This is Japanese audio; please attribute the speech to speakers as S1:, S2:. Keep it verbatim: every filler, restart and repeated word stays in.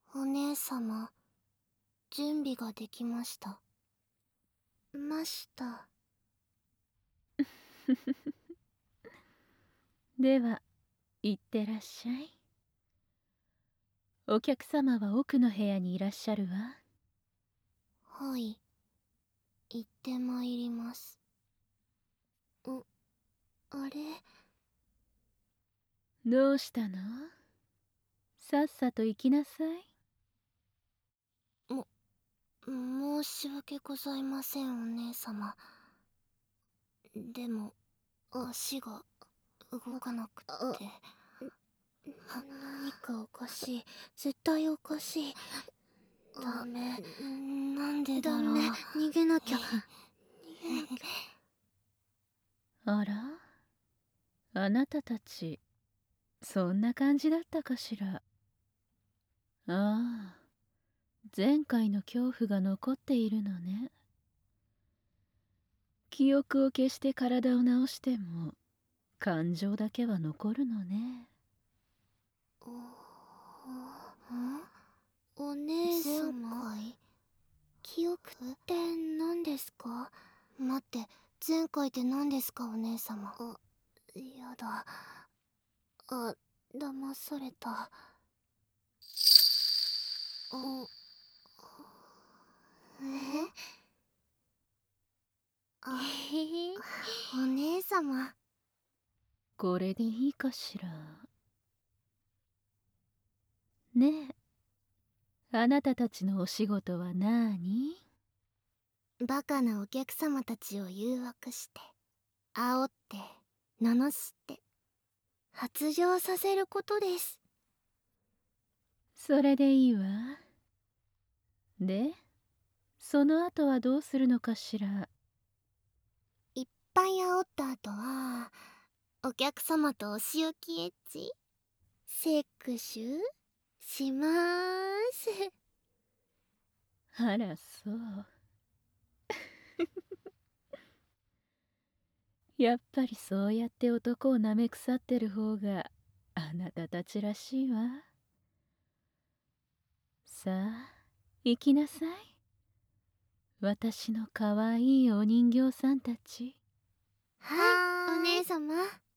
S1: お姉様、準備ができました。ました。
S2: では、行ってらっしゃい。お客様は奥の部屋にいらっしゃるわ。
S1: はい。行ってまいります。う、あれ？
S2: どうしたの？さっさと行きなさい。
S1: も、申し訳ございません、お姉様。でも、足が動かなくって。何かおかしい。絶対おかしい。ダメ。なんでだろう。ダメ。逃げなきゃ。逃げなきゃ。
S2: あら？あなたたち、そんな感じだったかしら。ああ、前回の恐怖が残っているのね。記憶を消して体を治しても、感情だけは残るのね。
S1: お、お姉様。前回？記憶って何ですか？待って、前回って何ですか、お姉様。あ、やだ。あ、騙された。あ、え？あ、お姉様。
S2: これでいいかしら。ねえ、あなたたちのお仕事はなーに？
S1: バカなお客様たちを誘惑して、煽って、罵って、発情させることです。
S2: それでいいわ。で、その後はどうするのかしら。
S1: いっぱい煽った後は、お客様とお仕置きエッチセクシュしまーす。
S2: あら、そう。やっぱりそうやって男を舐め腐ってる方があなたたちらしいわ。さあ、行きなさい。私のかわいいお人形さんたち。
S1: はい、お姉様。